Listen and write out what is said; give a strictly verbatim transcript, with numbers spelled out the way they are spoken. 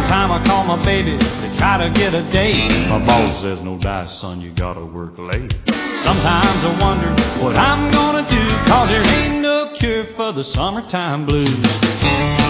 time I call my baby to try to get a date, my boss says, no dice, son, you gotta work late. Sometimes I wonder what I'm gonna do, cause there ain't no cure for the summertime blues.